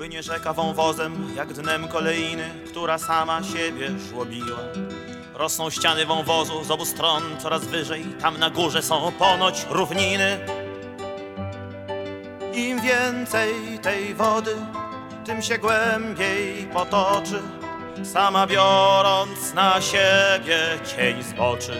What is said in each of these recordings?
Płynie rzeka wąwozem, jak dnem kolejny, która sama siebie żłobiła. Rosną ściany wąwozu z obu stron coraz wyżej, tam na górze są ponoć równiny. Im więcej tej wody, tym się głębiej potoczy, sama biorąc na siebie cień zboczy.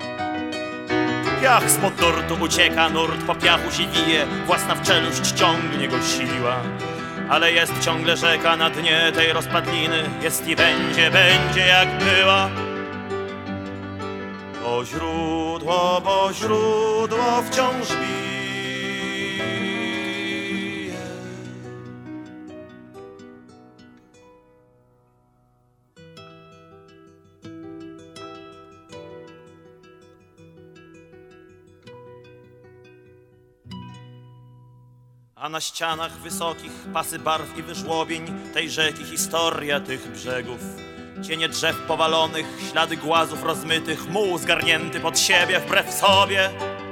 Piach spod nurtu ucieka, nurt po piachu się wije, własna w czeluść ciągnie go siła. Ale jest ciągle rzeka na dnie tej rozpadliny, jest i będzie jak była. Bo źródło wciąż bije. A na ścianach wysokich pasy barw i wyżłobień tej rzeki historia tych brzegów. Cienie drzew powalonych, ślady głazów rozmytych, muł zgarnięty pod siebie wbrew sobie.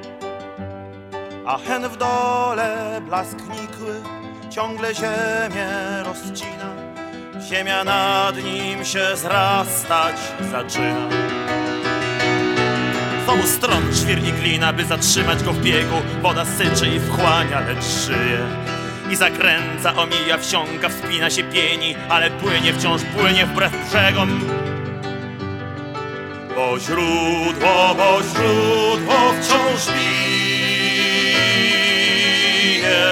A hen w dole blask nikły ciągle ziemię rozcina. Ziemia nad nim się zrastać zaczyna. Z obu stron żwir i glina, by zatrzymać go w biegu. Woda syczy i wchłania, lecz żyje. I zakręca, omija, wsiąka, wspina się, pieni, ale płynie, wciąż płynie wbrew brzegom. Bo źródło wciąż bije.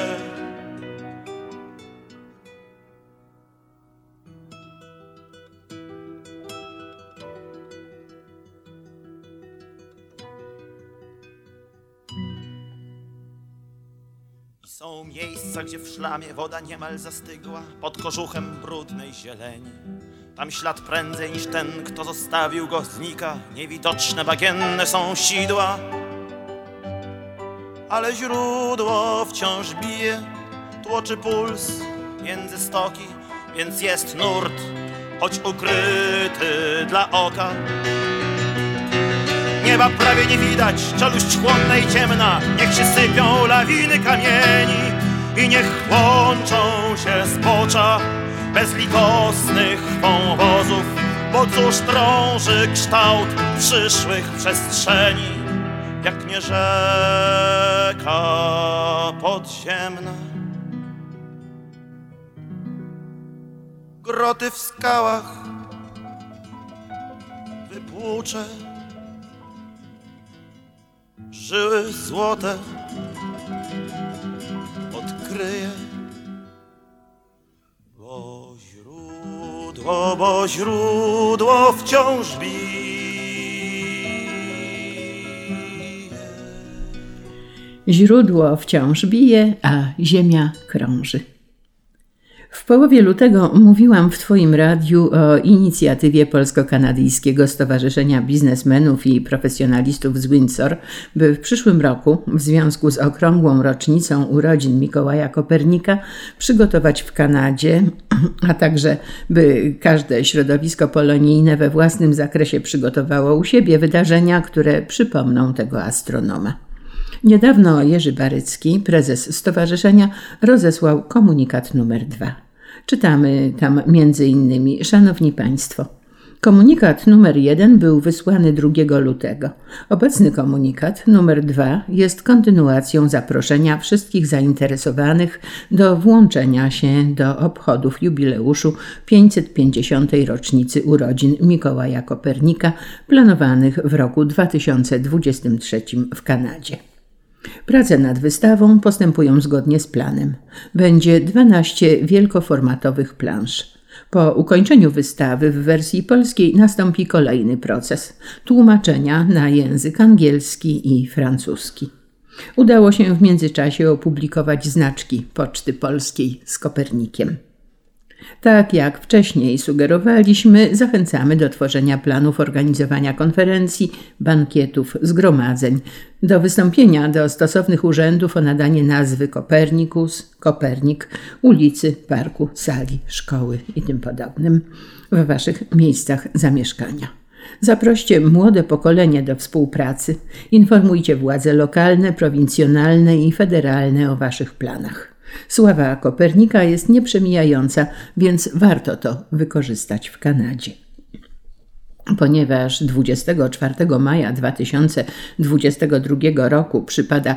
Są miejsca, gdzie w szlamie woda niemal zastygła, pod kożuchem brudnej zieleni. Tam ślad prędzej niż ten, kto zostawił go, znika. Niewidoczne, bagienne są sidła. Ale źródło wciąż bije, tłoczy puls między stoki, więc jest nurt, choć ukryty dla oka. Nieba prawie nie widać, czeluść chłodna i ciemna. Niech się sypią lawiny kamieni i niech łączą się zbocza bezlitosnych wąwozów. Bo cóż drąży kształt przyszłych przestrzeni, jak nie rzeka podziemna. Groty w skałach wypłucze, żyły złote odkryje. Bo źródło wciąż bije. Źródło wciąż bije, a ziemia krąży. W połowie lutego mówiłam w Twoim radiu o inicjatywie Polsko-Kanadyjskiego Stowarzyszenia Biznesmenów i Profesjonalistów z Windsor, by w przyszłym roku, w związku z okrągłą rocznicą urodzin Mikołaja Kopernika, przygotować w Kanadzie, a także by każde środowisko polonijne we własnym zakresie przygotowało u siebie wydarzenia, które przypomną tego astronoma. Niedawno Jerzy Barycki, prezes stowarzyszenia, rozesłał komunikat numer 2. Czytamy tam m.in. Szanowni Państwo, komunikat numer 1 był wysłany 2 lutego. Obecny komunikat numer 2 jest kontynuacją zaproszenia wszystkich zainteresowanych do włączenia się do obchodów jubileuszu 550. rocznicy urodzin Mikołaja Kopernika planowanych w roku 2023 w Kanadzie. Prace nad wystawą postępują zgodnie z planem. Będzie 12 wielkoformatowych plansz. Po ukończeniu wystawy w wersji polskiej nastąpi kolejny proces – tłumaczenia na język angielski i francuski. Udało się w międzyczasie opublikować znaczki Poczty Polskiej z Kopernikiem. Tak jak wcześniej sugerowaliśmy, zachęcamy do tworzenia planów organizowania konferencji, bankietów, zgromadzeń, do wystąpienia do stosownych urzędów o nadanie nazwy Kopernikus, Kopernik, ulicy, parku, sali, szkoły i tym podobnym w Waszych miejscach zamieszkania. Zaproście młode pokolenie do współpracy, informujcie władze lokalne, prowincjonalne i federalne o Waszych planach. Sława Kopernika jest nieprzemijająca, więc warto to wykorzystać w Kanadzie. Ponieważ 24 maja 2022 roku przypada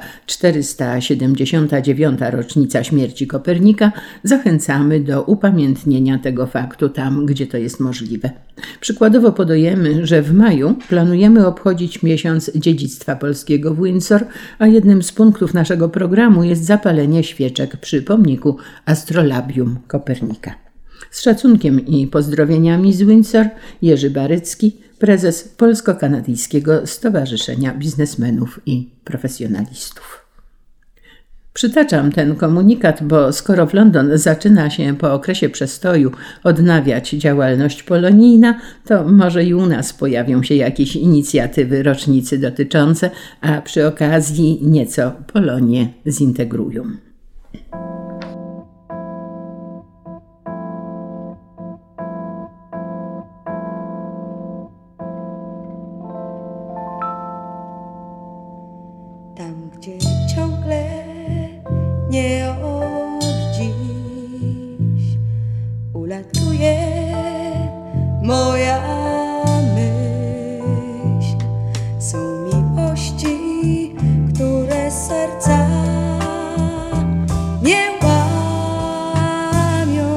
479. rocznica śmierci Kopernika, zachęcamy do upamiętnienia tego faktu tam, gdzie to jest możliwe. Przykładowo podajemy, że w maju planujemy obchodzić miesiąc dziedzictwa polskiego w Windsor, a jednym z punktów naszego programu jest zapalenie świeczek przy pomniku Astrolabium Kopernika. Z szacunkiem i pozdrowieniami z Windsor, Jerzy Barycki, prezes Polsko-Kanadyjskiego Stowarzyszenia Biznesmenów i Profesjonalistów. Przytaczam ten komunikat, bo skoro w London zaczyna się po okresie przestoju odnawiać działalność polonijna, to może i u nas pojawią się jakieś inicjatywy rocznicy dotyczące, a przy okazji nieco Polonię zintegrują. Tam, gdzie ciągle nie od dziś ulatuje moja myśl, są miłości, które serca nie łamią.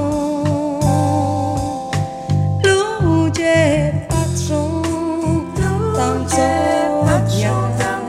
Ludzie patrzą tam, co dnia.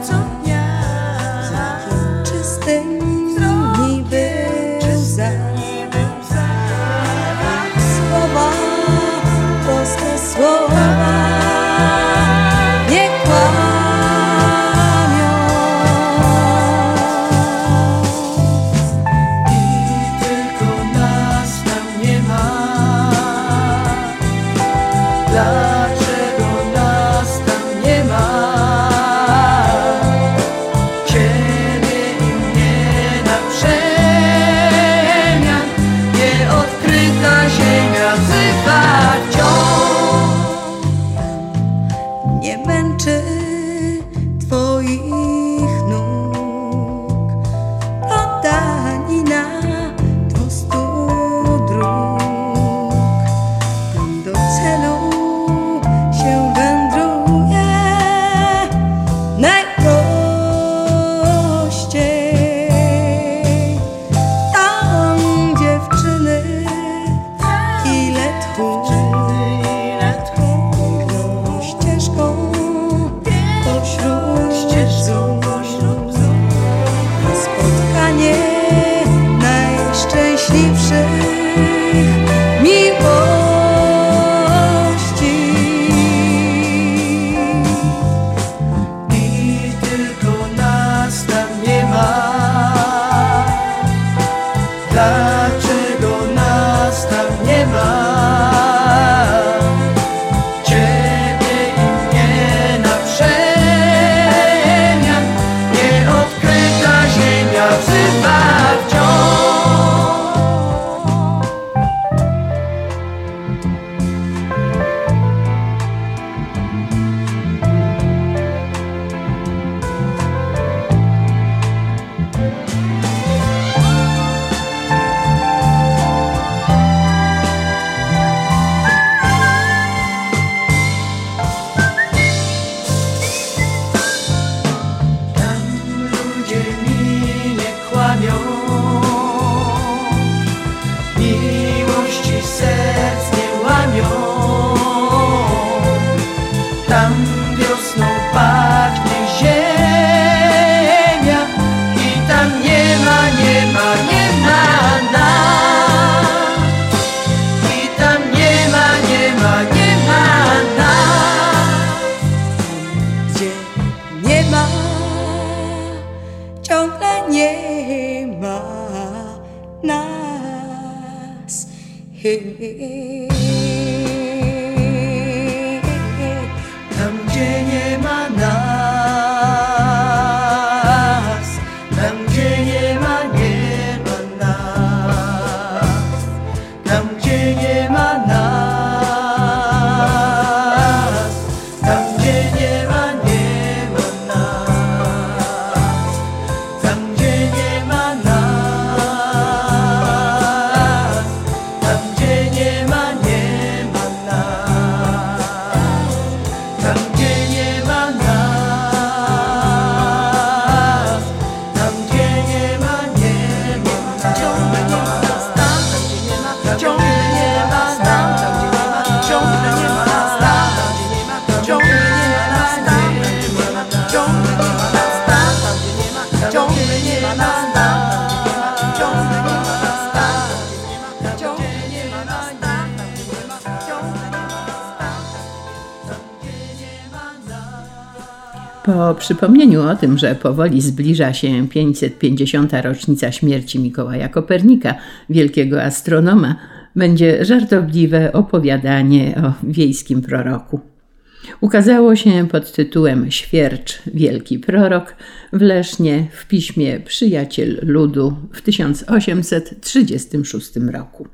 Tam, gdzie nie ma nas, tam, gdzie nie ma nas, tam, gdzie nie ma nas, tam, gdzie nie ma nas, tam, gdzie nie ma nas. Po przypomnieniu o tym, że powoli zbliża się 550. rocznica śmierci Mikołaja Kopernika, wielkiego astronoma, będzie żartobliwe opowiadanie o wiejskim proroku. Ukazało się pod tytułem Świercz, wielki prorok w Lesznie w piśmie Przyjaciel Ludu w 1836 roku.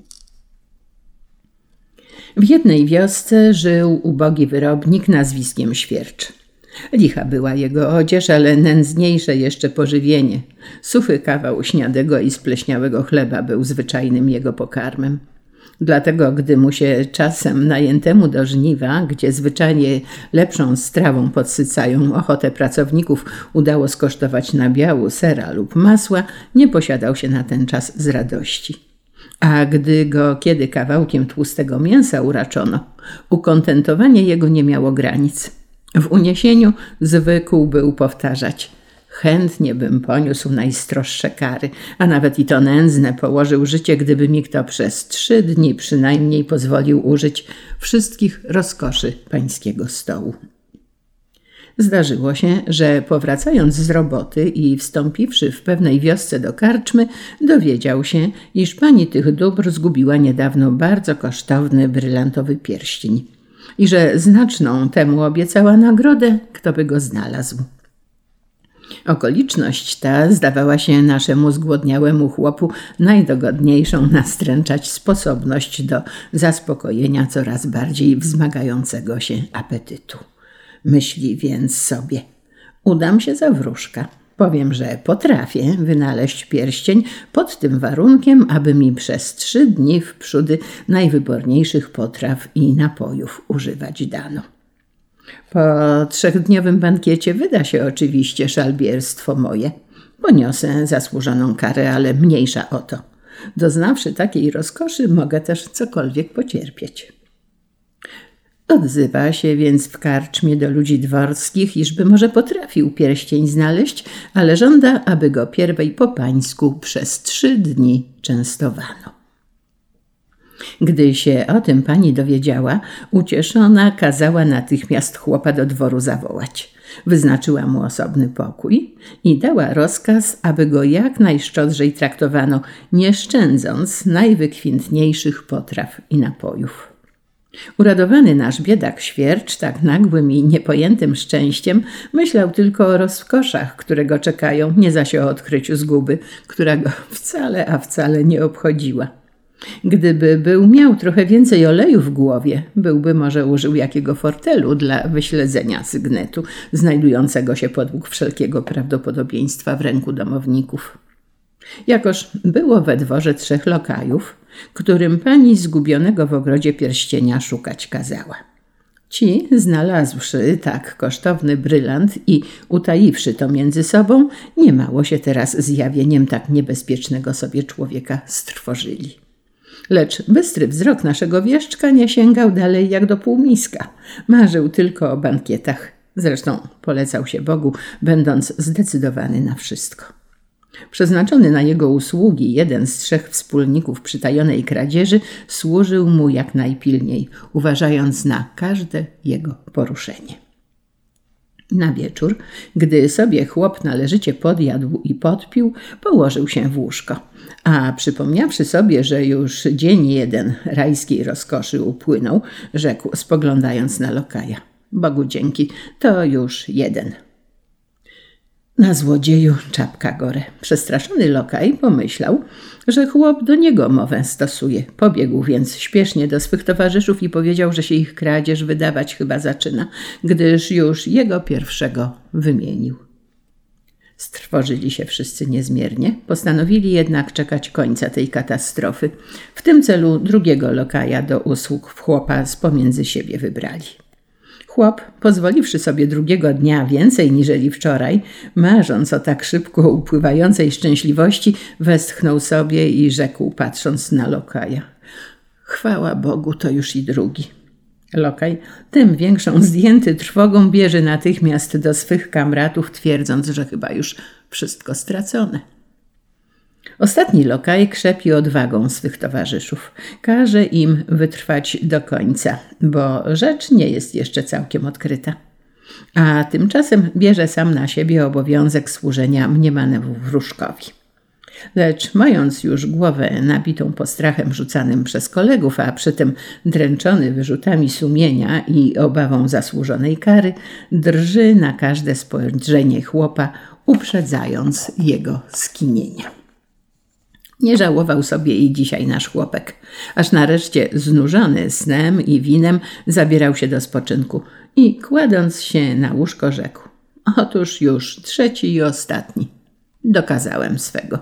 W jednej wiosce żył ubogi wyrobnik nazwiskiem Świercz. Licha była jego odzież, ale nędzniejsze jeszcze pożywienie. Suchy kawał śniadego i spleśniałego chleba był zwyczajnym jego pokarmem. Dlatego, gdy mu się czasem najętemu do żniwa, gdzie zwyczajnie lepszą strawą podsycają ochotę pracowników, udało skosztować nabiału, sera lub masła, nie posiadał się na ten czas z radości. A gdy go kiedy kawałkiem tłustego mięsa uraczono, ukontentowanie jego nie miało granic. W uniesieniu zwykł był powtarzać: chętnie bym poniósł najstroższe kary, a nawet i to nędzne położył życie, gdyby mi kto przez 3 dni przynajmniej pozwolił użyć wszystkich rozkoszy pańskiego stołu. Zdarzyło się, że powracając z roboty i wstąpiwszy w pewnej wiosce do karczmy, dowiedział się, iż pani tych dóbr zgubiła niedawno bardzo kosztowny brylantowy pierścień i że znaczną temu obiecała nagrodę, kto by go znalazł. Okoliczność ta zdawała się naszemu zgłodniałemu chłopu najdogodniejszą nastręczać sposobność do zaspokojenia coraz bardziej wzmagającego się apetytu. Myśli więc sobie: udam się za wróżka. Powiem, że potrafię wynaleźć pierścień pod tym warunkiem, aby mi przez 3 dni wprzódy najwyborniejszych potraw i napojów używać dano. Po 3-dniowym bankiecie wyda się oczywiście szalbierstwo moje. Poniosę zasłużoną karę, ale mniejsza o to. Doznawszy takiej rozkoszy, mogę też cokolwiek pocierpieć. Odzywa się więc w karczmie do ludzi dworskich, iżby może potrafił pierścień znaleźć, ale żąda, aby go pierwej po pańsku przez 3 dni częstowano. Gdy się o tym pani dowiedziała, ucieszona kazała natychmiast chłopa do dworu zawołać. Wyznaczyła mu osobny pokój i dała rozkaz, aby go jak najszczodrzej traktowano, nie szczędząc najwykwintniejszych potraw i napojów. Uradowany nasz biedak Świercz tak nagłym i niepojętym szczęściem myślał tylko o rozkoszach, które go czekają, nie zaś o odkryciu zguby, która go wcale nie obchodziła. Gdyby miał trochę więcej oleju w głowie, byłby może użył jakiego fortelu dla wyśledzenia sygnetu, znajdującego się podług wszelkiego prawdopodobieństwa w ręku domowników. Jakoż było we dworze 3 lokajów, którym pani zgubionego w ogrodzie pierścienia szukać kazała. Ci, znalazłszy tak kosztowny brylant i utaiwszy to między sobą, niemało się teraz zjawieniem tak niebezpiecznego sobie człowieka strwożyli. Lecz bystry wzrok naszego wieszczka nie sięgał dalej jak do półmiska. Marzył tylko o bankietach. Zresztą polecał się Bogu, będąc zdecydowany na wszystko. Przeznaczony na jego usługi jeden z 3 wspólników przytajonej kradzieży służył mu jak najpilniej, uważając na każde jego poruszenie. Na wieczór, gdy sobie chłop należycie podjadł i podpił, położył się w łóżko, a przypomniawszy sobie, że już dzień jeden rajskiej rozkoszy upłynął, rzekł, spoglądając na lokaja: Bogu dzięki, to już jeden. Na złodzieju czapka gore. Przestraszony lokaj pomyślał, że chłop do niego mowę stosuje. Pobiegł więc śpiesznie do swych towarzyszów i powiedział, że się ich kradzież wydawać chyba zaczyna, gdyż już jego pierwszego wymienił. Strwożyli się wszyscy niezmiernie, postanowili jednak czekać końca tej katastrofy. W tym celu drugiego lokaja do usług w chłopa z pomiędzy siebie wybrali. Chłop, pozwoliwszy sobie drugiego dnia więcej niżeli wczoraj, marząc o tak szybko upływającej szczęśliwości, westchnął sobie i rzekł, patrząc na lokaja: chwała Bogu, to już i drugi. Lokaj, tym większą zdjęty trwogą, bierze natychmiast do swych kamratów, twierdząc, że chyba już wszystko stracone. Ostatni lokaj krzepi odwagą swych towarzyszów. Każe im wytrwać do końca, bo rzecz nie jest jeszcze całkiem odkryta. A tymczasem bierze sam na siebie obowiązek służenia mniemanemu wróżkowi. Lecz mając już głowę nabitą postrachem rzucanym przez kolegów, a przy tym dręczony wyrzutami sumienia i obawą zasłużonej kary, drży na każde spojrzenie chłopa, uprzedzając jego skinienia. Nie żałował sobie i dzisiaj nasz chłopek, aż nareszcie znużony snem i winem zabierał się do spoczynku i kładąc się na łóżko rzekł: otóż już trzeci i ostatni. Dokazałem swego.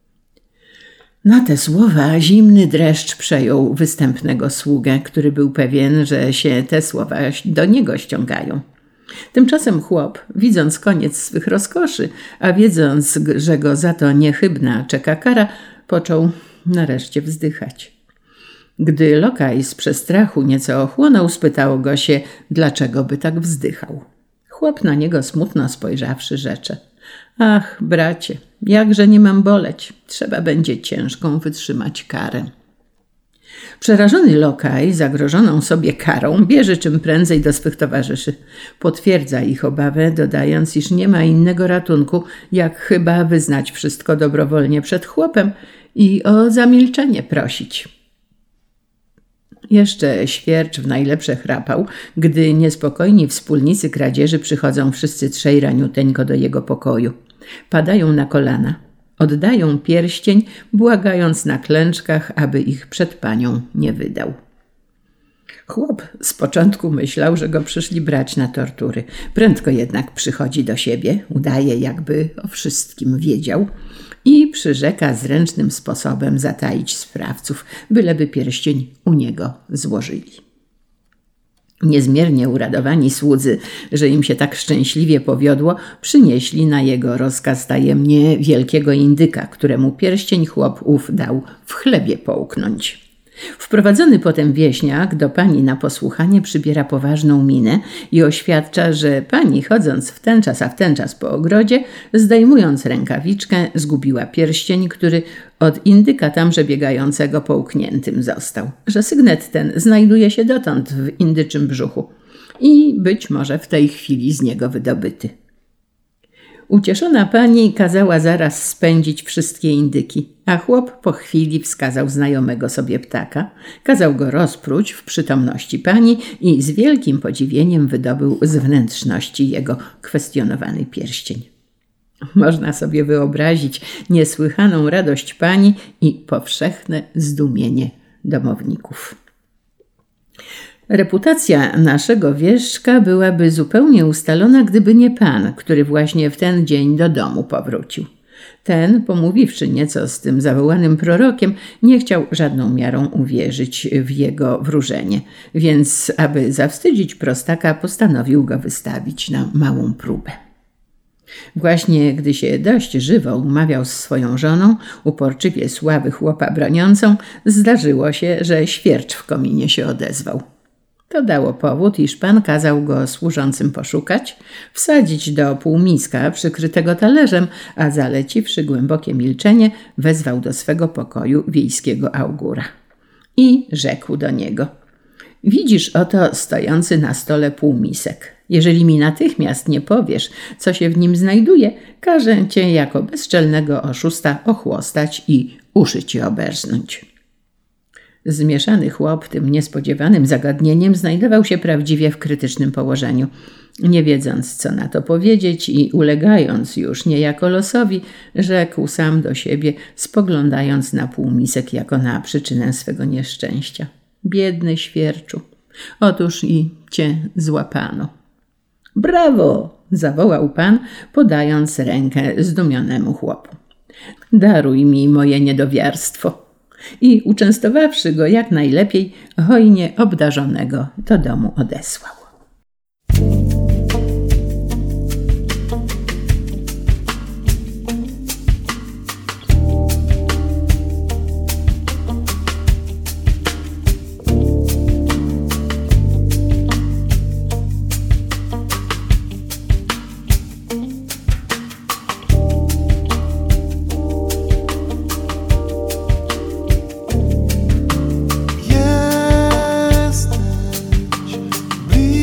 Na te słowa zimny dreszcz przejął występnego sługę, który był pewien, że się te słowa do niego ściągają. Tymczasem chłop, widząc koniec swych rozkoszy, a wiedząc, że go za to niechybna czeka kara, począł nareszcie wzdychać. Gdy lokaj z przestrachu nieco ochłonął, spytało go się, dlaczego by tak wzdychał. Chłop na niego smutno spojrzawszy rzecze: ach, bracie, jakże nie mam boleć, trzeba będzie ciężką wytrzymać karę. Przerażony lokaj, zagrożoną sobie karą, bierze czym prędzej do swych towarzyszy. Potwierdza ich obawę, dodając, iż nie ma innego ratunku, jak chyba wyznać wszystko dobrowolnie przed chłopem i o zamilczenie prosić. Jeszcze świercz w najlepsze chrapał, gdy niespokojni wspólnicy kradzieży przychodzą wszyscy trzej raniuteńko do jego pokoju. Padają na kolana. Oddają pierścień, błagając na klęczkach, aby ich przed panią nie wydał. Chłop z początku myślał, że go przyszli brać na tortury. Prędko jednak przychodzi do siebie, udaje, jakby o wszystkim wiedział i przyrzeka zręcznym sposobem zataić sprawców, byleby pierścień u niego złożyli. Niezmiernie uradowani słudzy, że im się tak szczęśliwie powiodło, przynieśli na jego rozkaz tajemnie wielkiego indyka, któremu pierścień chłop ów dał w chlebie połknąć. Wprowadzony potem wieśniak do pani na posłuchanie przybiera poważną minę i oświadcza, że pani, chodząc w ten czas, a w ten czas po ogrodzie, zdejmując rękawiczkę, zgubiła pierścień, który od indyka tamże biegającego połkniętym został, że sygnet ten znajduje się dotąd w indyczym brzuchu i być może w tej chwili z niego wydobyty. Ucieszona pani kazała zaraz spędzić wszystkie indyki, a chłop po chwili wskazał znajomego sobie ptaka, kazał go rozpróć w przytomności pani i z wielkim podziwieniem wydobył z wnętrzności jego kwestionowany pierścień. Można sobie wyobrazić niesłychaną radość pani i powszechne zdumienie domowników. Reputacja naszego wieszczka byłaby zupełnie ustalona, gdyby nie pan, który właśnie w ten dzień do domu powrócił. Ten, pomówiwszy nieco z tym zawołanym prorokiem, nie chciał żadną miarą uwierzyć w jego wróżenie, więc aby zawstydzić prostaka, postanowił go wystawić na małą próbę. Właśnie gdy się dość żywo umawiał z swoją żoną, uporczywie sławy chłopa broniącą, zdarzyło się, że świercz w kominie się odezwał. To dało powód, iż pan kazał go służącym poszukać, wsadzić do półmiska przykrytego talerzem, a zaleciwszy głębokie milczenie, wezwał do swego pokoju wiejskiego augura. I rzekł do niego: widzisz oto stojący na stole półmisek. Jeżeli mi natychmiast nie powiesz, co się w nim znajduje, każę cię jako bezczelnego oszusta ochłostać i uszy ci oberznąć. Zmieszany chłop tym niespodziewanym zagadnieniem znajdował się prawdziwie w krytycznym położeniu. Nie wiedząc, co na to powiedzieć i ulegając już niejako losowi, rzekł sam do siebie, spoglądając na półmisek jako na przyczynę swego nieszczęścia: biedny świerczu, otóż i cię złapano. Brawo! Zawołał pan, podając rękę zdumionemu chłopu. Daruj mi moje niedowiarstwo. I uczęstowawszy go jak najlepiej, hojnie obdarzonego do domu odesłał. Jesteś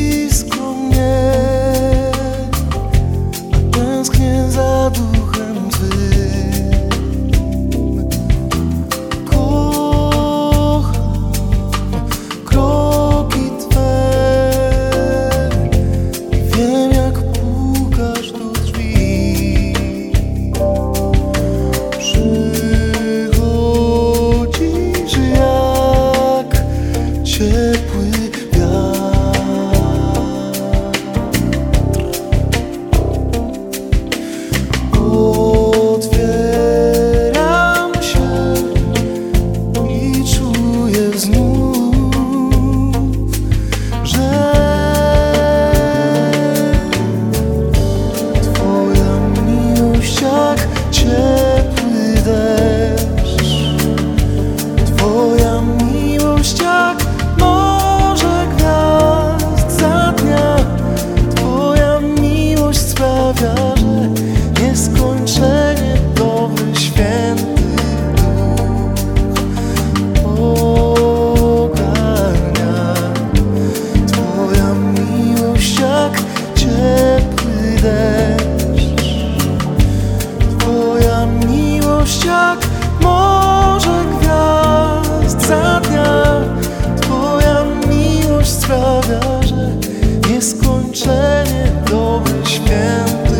nieskończenie dobry, święty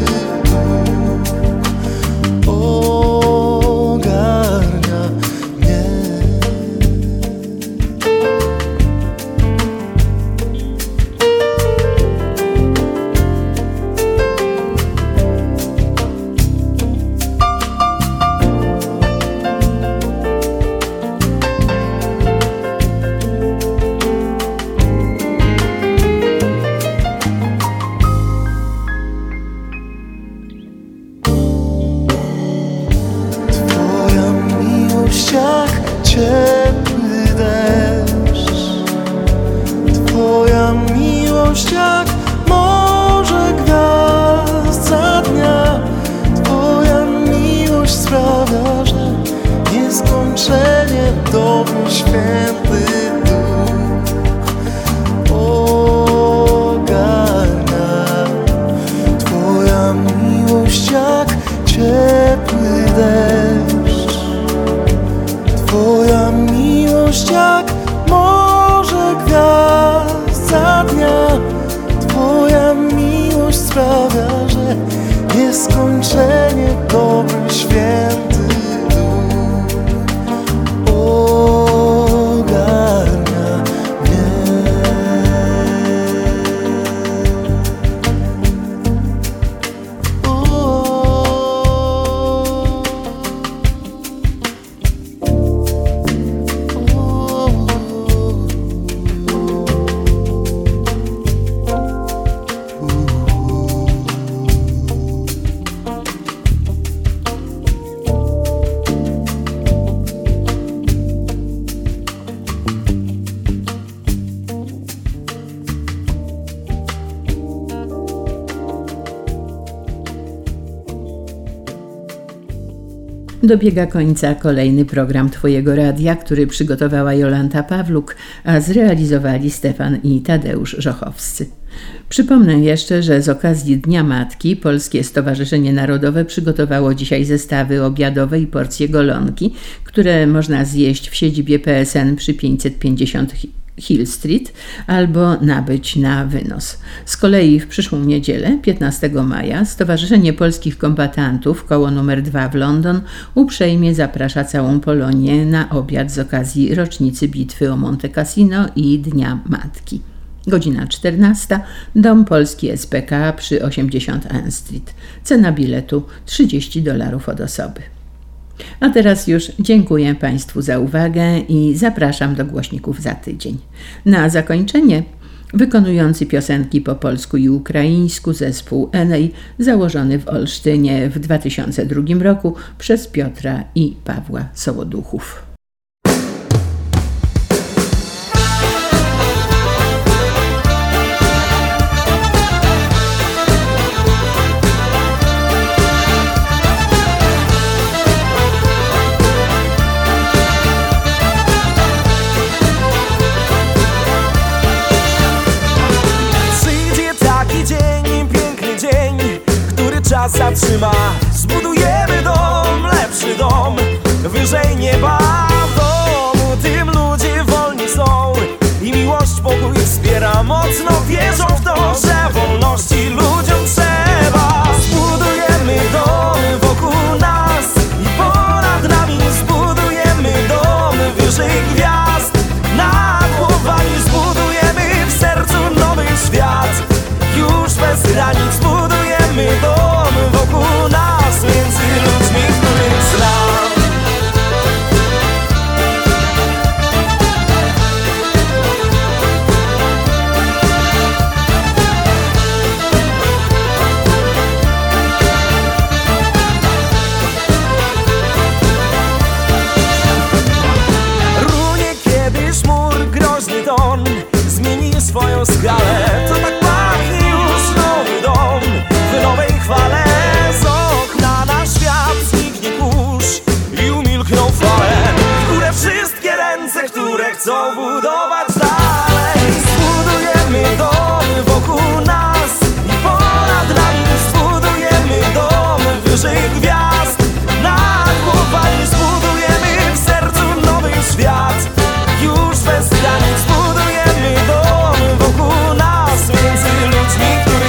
ogarnia mnie. Jak ciepły deszcz, Twoja miłość jak morze gwiazd za dnia. Twoja miłość sprawia, że nieskończenie dobry, święty Duch ogarnia. Twoja miłość jak ciepły deszcz, Twoja miłość jak morze gwiazd za dnia. Twoja miłość sprawia, że nieskończenie dobry, święty Duch ogarnia mnie. Dobiega końca kolejny program Twojego radia, który przygotowała Jolanta Pawluk, a zrealizowali Stefan i Tadeusz Żochowscy. Przypomnę jeszcze, że z okazji Dnia Matki Polskie Stowarzyszenie Narodowe przygotowało dzisiaj zestawy obiadowe i porcje golonki, które można zjeść w siedzibie PSN przy 550 Hill Street albo nabyć na wynos. Z kolei w przyszłą niedzielę, 15 maja, Stowarzyszenie Polskich Kombatantów, koło nr 2 w London, uprzejmie zaprasza całą Polonię na obiad z okazji rocznicy bitwy o Monte Cassino i Dnia Matki. Godzina 14, Dom Polski SPK przy 80 Ann Street. Cena biletu $30 od osoby. A teraz już dziękuję Państwu za uwagę i zapraszam do głośników za tydzień. Na zakończenie wykonujący piosenki po polsku i ukraińsku zespół Enej, założony w Olsztynie w 2002 roku przez Piotra i Pawła Sołoduchów. Czas zatrzyma, zbudujemy dom, lepszy dom, wyżej nieba. W domu tym ludzie wolni są i miłość pokój wspiera. Mocno wierzą w to, że wolności ludziom trzeba. Zbudujemy dom wokół nas i ponad nami. Zbudujemy dom wyżej gwiazd nad głowami. Zbudujemy w sercu nowy świat, już bez granic. Zbudujemy dom wokół nas, między ludźmi, których znam. Runie kiedyś mur, groźny ton zmieni swoją skalę. To tak pachnie już nowy dom w nowej chwale. Z okna na świat zniknie kurz i umilkną fale. W górę wszystkie ręce, które chcą budować dalej. Zbudujemy dom wokół nas i ponad nami. Zbudujemy dom wyżej gwiazd nad głowami. Zbudujemy w sercu nowy świat, już bez granic. Zbudujemy dom wokół nas, między ludźmi, których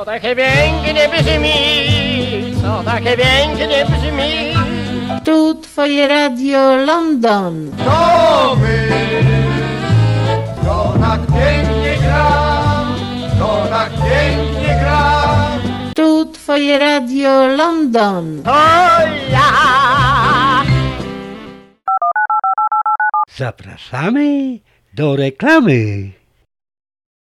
Co takie pięknie brzmi, co takie pięknie brzmi. Tu twoje radio London. To my, to tak pięknie gra, to tak pięknie gra. Tu twoje radio London. To ja. Zapraszamy do reklamy.